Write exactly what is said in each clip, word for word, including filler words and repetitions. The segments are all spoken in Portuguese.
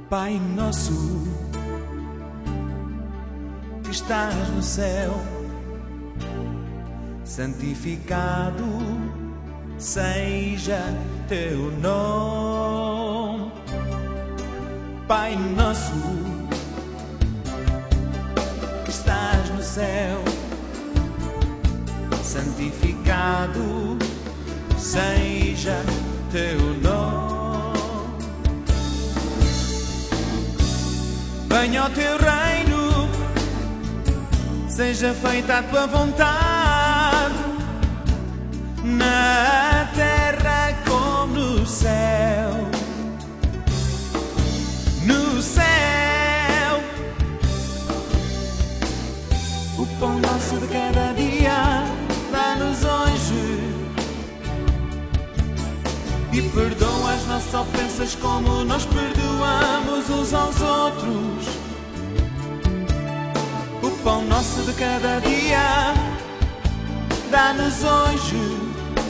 Pai nosso, que estás no céu, santificado seja teu nome. Pai nosso, que estás no céu, santificado seja teu nome. Venha ao teu reino, seja feita a tua vontade, na terra como no céu. No céu, o pão nosso de cada dia dá-nos hoje, e perdoa as nossas ofensas como nós perdoamos uns aos outros. O pão nosso de cada dia dá-nos hoje,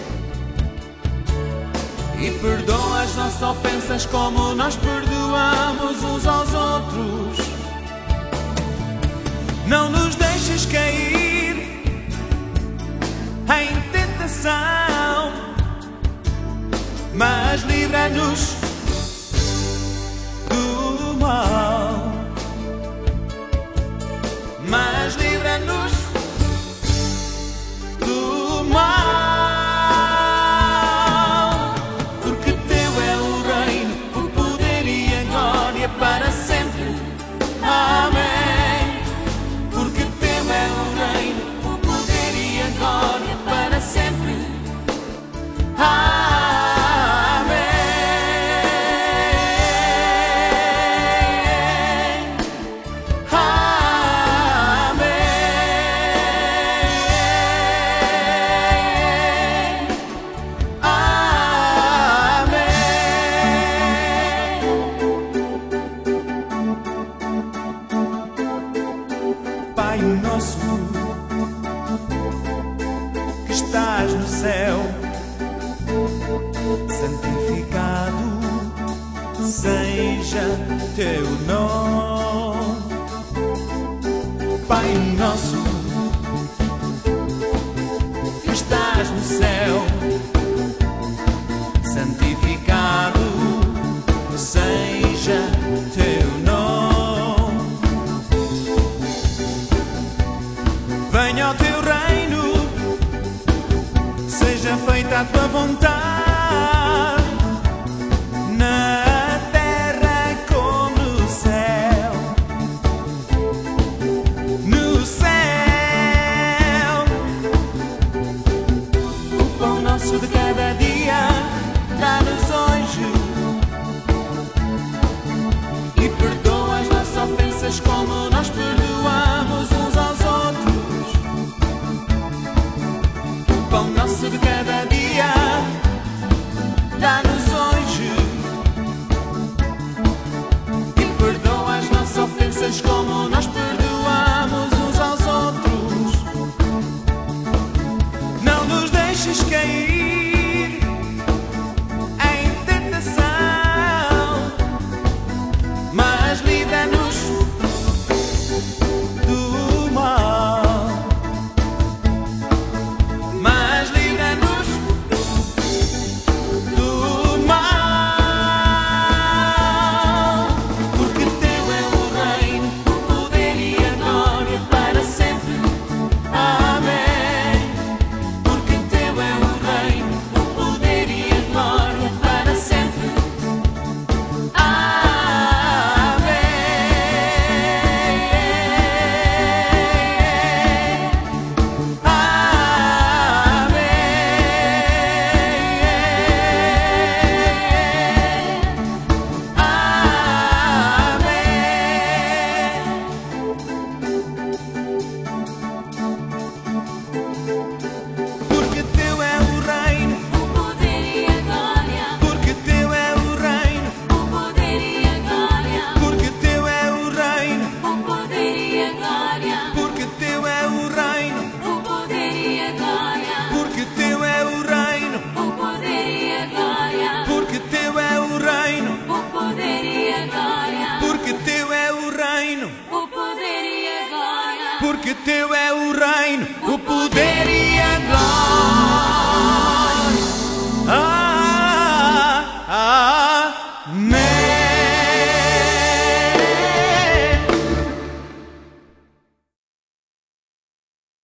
e perdoa as nossas ofensas como nós perdoamos uns aos outros. Não nos deixes cair em tentação, mas livra-nos do mal. Mas livra-nos do mal, porque teu é o reino, o poder e a glória para sempre. Amém. Porque teu é o reino, o poder e a glória para sempre. Amém. Pai nosso, que estás no céu, santificado seja teu nome. Pai nosso, que estás no céu, santificado seja teu nome. Venha ao teu reino, seja feita a tua vontade, na terra como no céu. No céu, o pão nosso de cada dia dá-nos hoje, e perdoa as nossas ofensas como nós perdoamos uns aos outros. O pão nosso de cada dia dá-nos hoje, e perdoa as nossas ofensas como nós perdoamos uns aos outros. Não nos deixes cair em tentação, mas livra-nos do mal. Mas livra-nos do mal, porque teu é o reino, o poder e a glória para sempre. Amém. Porque teu é o reino, que teu é o reino,